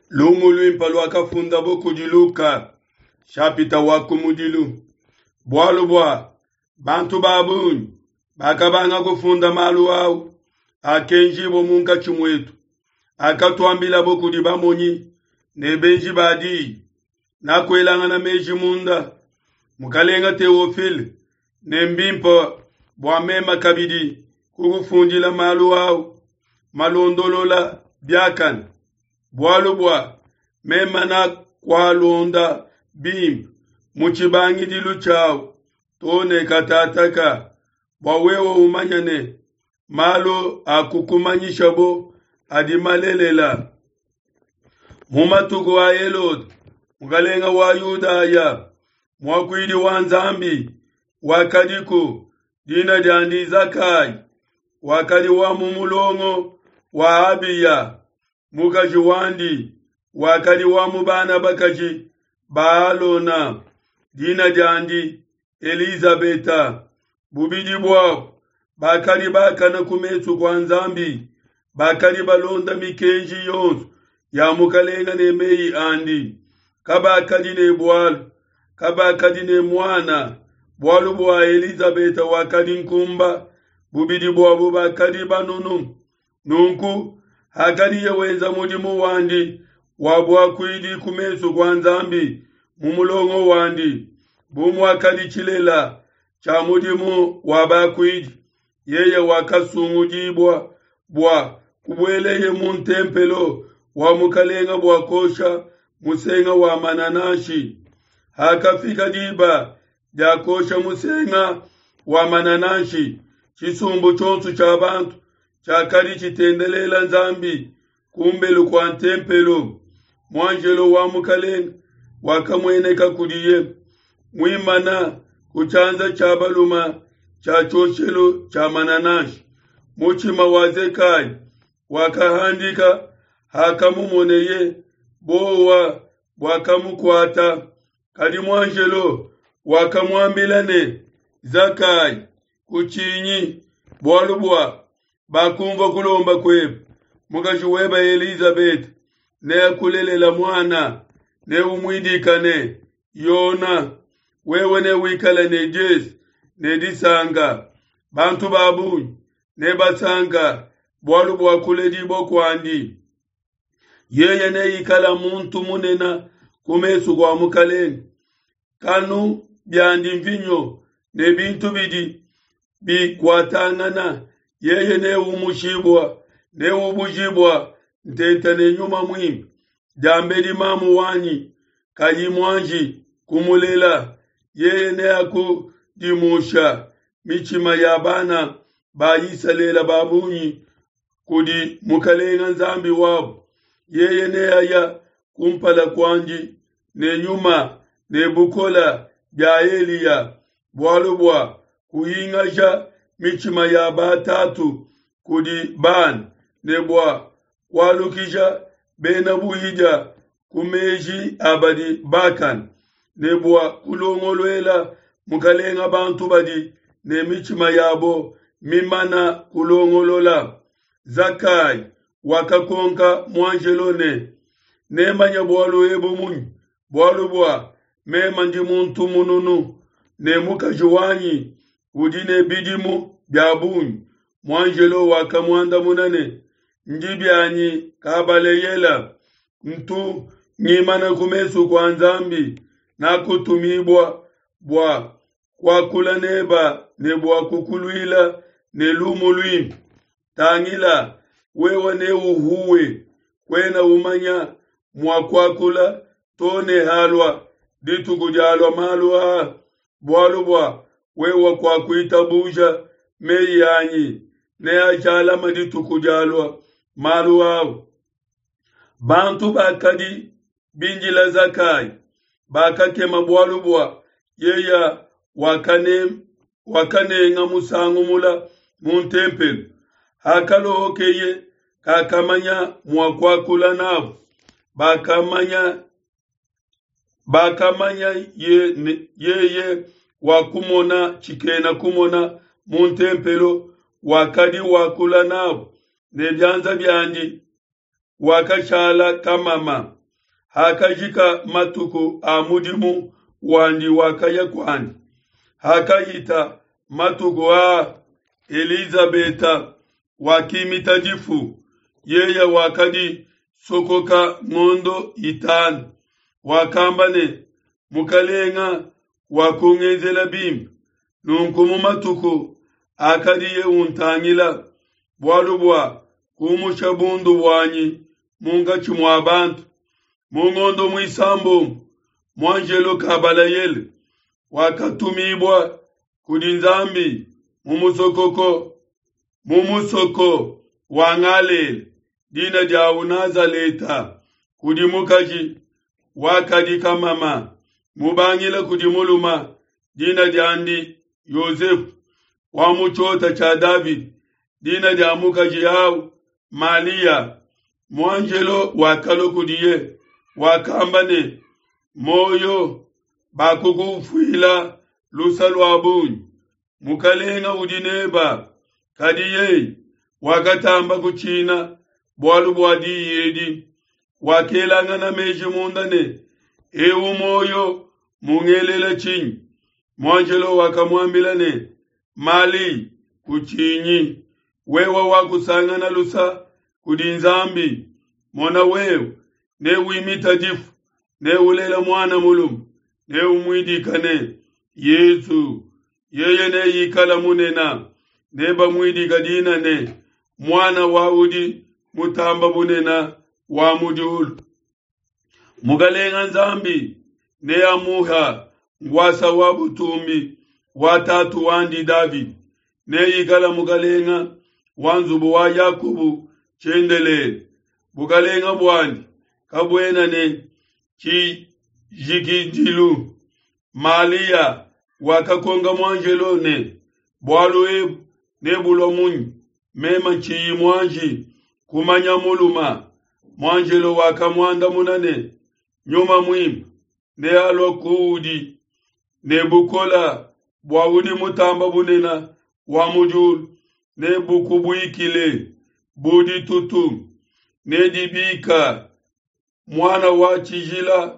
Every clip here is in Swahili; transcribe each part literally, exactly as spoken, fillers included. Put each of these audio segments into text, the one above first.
Lungu luimpa lwakafunda boku diluka. Chapita waku mudilu. Bwalu bwa. Bantu babuni. Bakabanga kufunda malu au. Akenjibo munka chumwetu. Akatuambila boku di bamonyi. Nebenji badi. Nakwelanga na meji munda. Mukalenga Teofile. Nembimpa. Bwa mema kabidi. Kukufundila malu au. Malondolola biakan. Bwalu bwa. Mema na kwa londa bim. Muchibangi dilu chao. Tone katataka. Bwawewa umanyane. Malo akukumanyisha bo. Adimalelela. Mumatuko wa elod. Mukalenga wa yudaya. Mwakwidi wa nzambi. Wakadiko. Dina diandi zakai. Wakadi wa mumulongo. Wa abiya. Mukaji wandi. Wakadi wa mubana bakaji. Baalona. Dina diandi. Elizabeta. Bubidi bwao. Bakari bakana kumetu kwa nzambi. Bakari balonda mikenji yonsu. Ya mukalenga ne mei andi. Kabakadi ne bwalu. Kabakadi ne mwana. Bwalu bwa Elizabeta wakadi nkumba. Bubidi bwa bubakadi banunu. Nunku. Hakadi yewenza mudimu wandi. Wabwa kuidi kumetu kwa nzambi. Mumulongo wandi. Bumu wakadi chilela. Cha mudimu wabakuidi. Yeye wakasungu jibwa. Bwa kubweleye muntempelo. Wa mukalenga bwa kosha. Musenga wa mananashi. Hakafika diba. Ja kosha musenga wa mananashi. Chisumbu chonsu cha bantu. Chakari chitendelela nzambi. Kumbelu kwa ntempelo. Mwanjelo wa mukalenga. Wakamweneka kudiye. Mwimana kuchanza cha baluma. Cha choshelo cha mananashi. Muchima wazekai. Wakahandika. Hakamumoneye. Bowa. Wakamukwata. Kadi mwanjelo. Wakamuambilane. Zakai. Kuchinyi. Bwalubwa. Bakumva kulomba kwebu. Mukajuweba Elizabeth. Ne kulelela mwana. Ne umwidikane. Yona. Wewe ne wikala ne jesi. Ne disanga. Bantu babunyi. Ne basanga. Bwalubwa kuledibo kwandi. Yeye ne ikala muntu munena. Kumesu kwa mukalenga. Kanu byandi mvinyo. Ne bintu bidi. Bi kwatangana. Yeye ne umushibwa. Ne ubujibwa. Ntenta ne nyuma mwimi. Jambedi mamu wani. Kaji mwanji. Kumulela. Yeye ne aku dimusha. Michima yabana. Bayisa lela babunyi. Kudi mukalenga nzambi wabu. Yeye ne aya kumpala kwanji. Ne nyuma. Ne bukola. Jaelia. Bwalubwa. Kuhingasha. Michima yabatatu. Kudi ban. Ne bwa. Walukisha. Bena buhija. Kumeji abadi bakan. Ne bwa kulongolwela. Mukalenga bantu badi. Ne michima yabo. Mimana kulongolola. Zakai. Wakakonka mwanjelone. Ne manya bwalu ebo munyi. Bwalu bwa. Me manji muntu mununu. Ne mukajuwanyi. Udine bidimu. Biabunyi. Mwanjelo wakamwanda munane. Njibyanyi. Kabaleyela. Mtu. Nyimana kumesu kwa nzambi. Na kutumibwa. Bwa. Kwa kula neba. Ne bwa kukuluila. Ne lumulwimi. Tangila. Wewa ne uhuwe. Kwena umanya. Mwakwakula. Tone halwa. Ditu kujalwa malwa. Bwalubwa. Wewa kwa kuitabuja. Meyanyi. Ne ajala maditu kujalwa. Malwa. Bantu bakadi. Binjila zakai. Bakake mabwalubwa. Yeya. Wakane. Wakane nga musangu mula. Muntempelu. Hakalo hokeye. Kakamanya mwakwakula nabo. Bakamanya. Bakamanya ye, ye, ye. Wakumona. Chikena kumona. Muntempelo. Wakadi wakula nabo. Nebyanza byandi. wakachala kamama hakajika matuku amudimu wandi wakaya kwandi hakayita matuku a Elizabeta wakimitajifu yeye wakadi sokoka ngondo itanu wakambane mukalenga wakungenzela bimbi nunkumu matuku akadiye untangila bwalubwa kumushabundu bwanyi munga chumwa abantu mungondo mwisambo mwanjelo kabalayele wakatumibwa kudinzambi mumusokoko mumusoko wangalele dina jawu Nazaleta kudimukaji wakadika mama mubangila kudimuluma dina jandi Yosefu wamuchota cha David dina jamukaji yao Malia mwanjelo wakalo kudiye wakambane moyo bakukufuila lusalwa abunyi mukalenga udineba kadiye wakatamba kuchina bwalu bwadi yedi wakelanga na meji mundane ewu moyo mungelela chinyi mwanjelo wakamwambilane mali kuchinyi wewa wakusanga na lusa kudinzambi mona wewe ne wimita jifu ne ulela mwana mulumu ne umwidikane Yesu yeye ne yikala munena ne bamwidika dina ne mwana waudi mutamba bunena wa mujulu mugalenga nzambi ne amuha ngwasa wabutumbi watatu wandi David ne yikala mugalenga wanzubu wa Yakubu chendele bugalenga bwandi kabwena ne chi jikijilu Malia wakakonga mwanjelo ne bwalu ebu ne bulomunyi mema chiyi mwanji kumanya muluma mwanjelo wakamwanda munane nyuma mwimba ne alokuudi ne bukola bwawudi mutamba bunena wa mujulu ne bukubuikile budi tutum ne dibika mwana wa chijila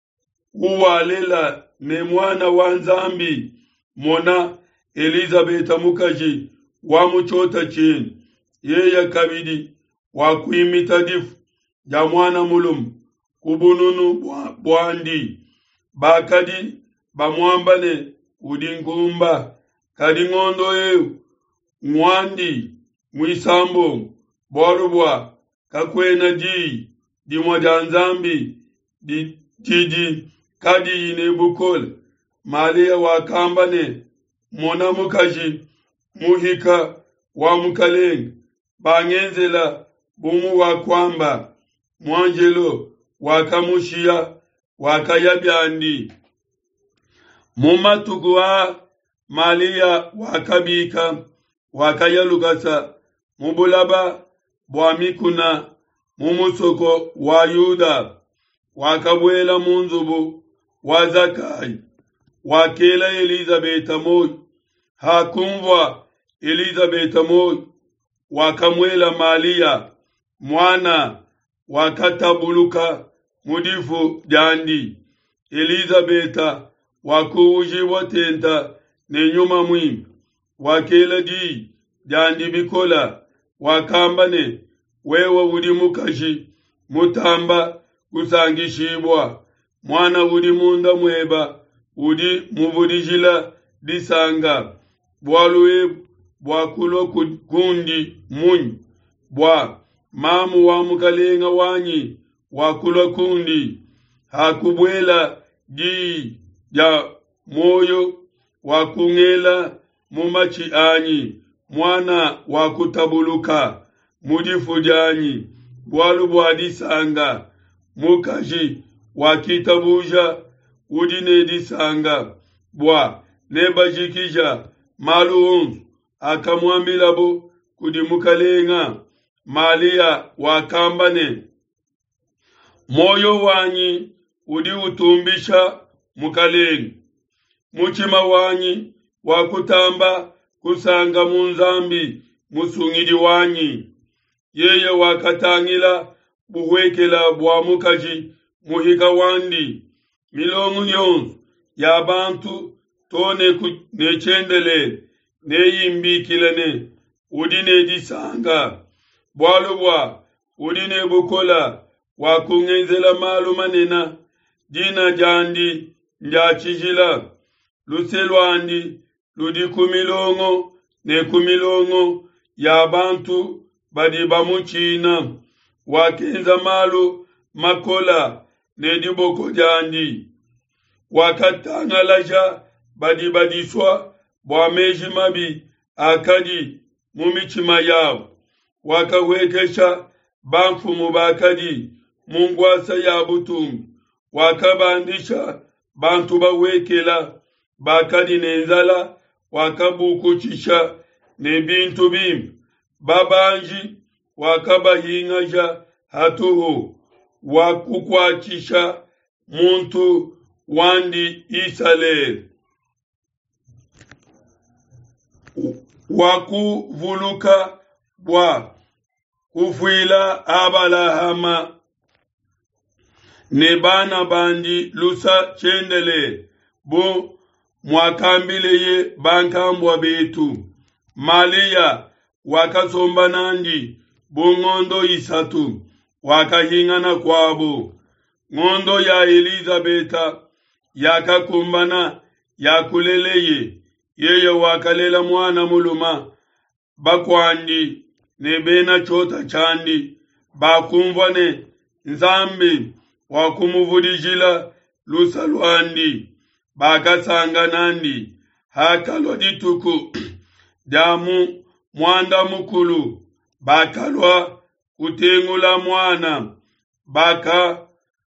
uwalela ne mwana wa nzambi mona Elizabeta mukaji wa muchota chini yeye kabidi wa kuimita difu ya mwana mulumu kubununu bwandi bakadi bamwambane udingumba kadi ngondo eu mwandi mwisambo borubwa kakwena di di mojanzambi di tiji kadi ine bukol Malia wakambane mona mukaji muhika wa mukalenga bangenzela bumu wa kwamba mwanjelo wakamushia wakayabyandi mumatuku wa Malia wakabika wakayalugasa mubulaba bwamikuna mumusoko wa Yuda wakabwela munzubu wa Zakayi wakela Elizabeta moyo hakumva Elizabeta moyo wakamwela Malia mwana wakatabuluka mudifu jandi Elizabeta wakuuji watenta ne nyuma mwimba wakela di jandi bikola wakambane wewa udi mukashi mutamba kusangishibwa mwana udi munda mweba udi mubudijila disanga bwaluwe bwakulo kundi munyi bwa mamu wa mukalenga wanyi wakulo kundi hakubwela di ya moyo wakungela mumachi anyi mwana wakutabuluka mudifu janyi bwalu bwadisanga mukaji wakitabuja udine disanga bwa nebajikija maluunzu akamwambila bo kudi mukalenga Malia wakambane moyo wanyi udi utumbisha mukalenga muchima wanyi wakutamba kusanga munzambi musungidi wanyi yeye wakatangila buhwekela bwa mukaji muhika wandi milongo yonzu ya bantu tone ku nechendele neyimbikilane udine disanga bwalo bwa udine bukola wakungenzela malu manena dina jandi njachijila luselwandi ludi kumilongo ne kumilongo ya bantu badi bamuchina wakenza malu makola ne diboko jandi wakatangalaja badi badiswa bwameji mabi akadi mumichima yao wakawekesha banfu mubakadi mungwasa ya butum wakabandisha bantu bawekela bakadi nenzala wakabukuchisha ne bintu bim babanji wakabahingaja hatuhu wakukwachisha muntu wandi isale wakuvuluka bwa kufwila abalahama ne bana bandi lusa chendele bo mwakambileye bankambwa betu malia wakasomba nandi bo ngondo isatu wakahingana kwabo ngondo ya Elizabeta yakakumbana yakuleleye yeye wakalela mwana muluma bakwandi nebena chota chandi bakumvane nzambi wakumuvudijila lusalwandi bakasanga nandi hakalwa dituku damu mwanda mukulu bakalwa kutengula mwana baka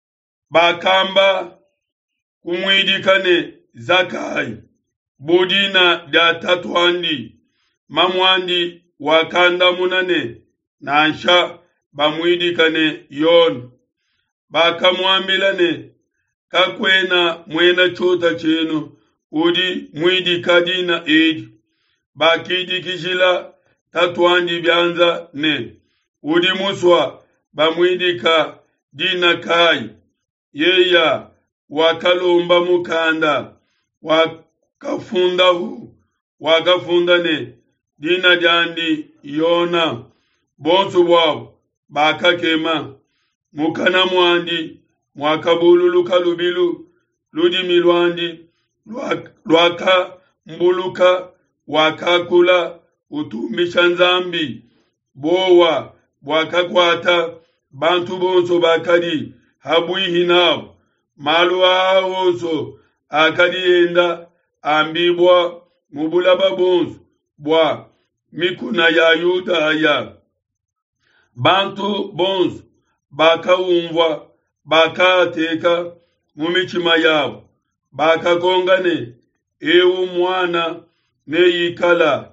bakamba kumwidikane Zakai budina da tatwandi mamwandi wakanda munane nansha bamwidikane yon bakamwambilane kakwena mwena chota chenu udi mwidikadina edi bakidikishila tatwandi byanza ne udi muswa bamwidika dina kai yeya wakalomba mukanda wakafunda hu wakafundane dina jandi yona bonsu bwabo bakakema mukana mwandi mwakabululuka lubilu ludi milwandi lwaka mbuluka wakakula utumbisha nzambi bowa bwakakwata bantu bonso bakadi habwihi nao malu aoso akadi enda ambibwa mubulaba bonso bwa mikuna ya yuda ya bantu bonso bakaumvwa bakateka mumichima yao bakakongane ewu mwana neyikala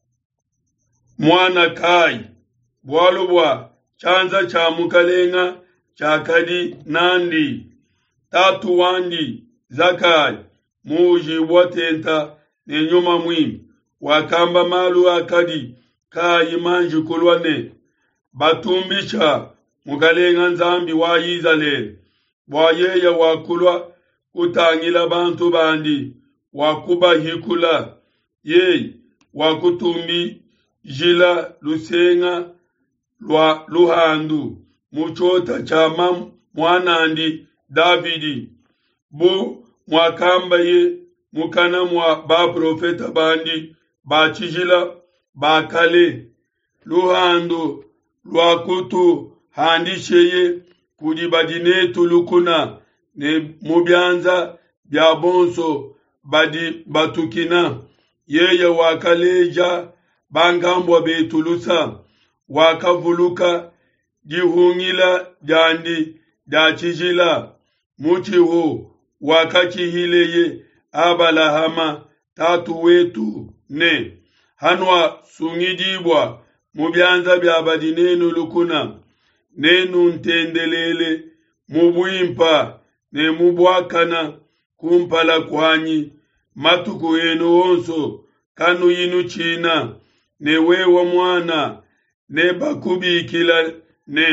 mwana kai bwalo bwa chanza cha mukalenga chakadi nandi tatu wandi Zakai muji watenta nenyuma mwimi wakamba malu akadi kai manji kulwane batumbisha mukalenga nzambi wa Izaleli bwayeya wakulwa kutangila bantu bandi wakuba hikula ye wakutumbi jila lusenga lwa luhandu muchota chama mwanandi Davidi bu mwakamba ye mukana mwa ba profeta bandi bachijila bakale luhandu lwakutu handisheye kudibadine tulukuna ne mubyanza bya bonso badi batukina yeye wakaleja bangambwa betulusa wakavuluka dihungila jandi dachijila muchiho wakachihileye abalahama tatu wetu ne hanwa sungidibwa mubyanza bya badinenu lukuna nenu ntendelele mubwimpa ne mubwakana kumpala kwanyi matuku enu onso kanu yinu china ne wewa mwana ne bakubikila ne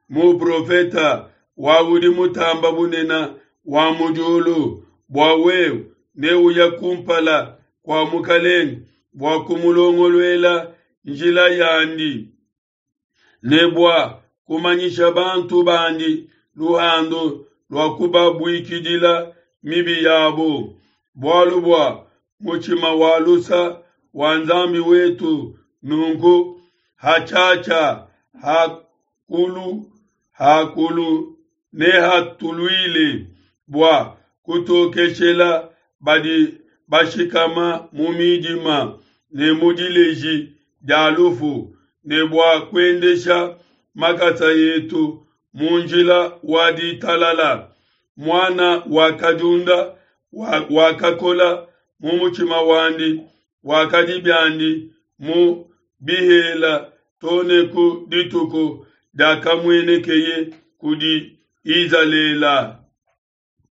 mu profeta wawudi mutamba bunena wa mujulu bwa wew ne uya kumpala kwa mukaleng bwa kumulongolwela njila yandi ne bwa kumanyisha bantu bandi luhando lwa kubabwikidila mibi yabo bwalu bwa muchima walusa wanzambi wetu nungu hachacha hakulu hakulu ne hatulwile bwa kutokeshela badi bashikama mumidima ne mudileji dalufu ne bwa kwendesha makata yetu munjila wadi talala mwana wakadunda wakakola mumuchima wandi wakadibyandi mu bihela toneku dituku dakamwenekeye kudi izalela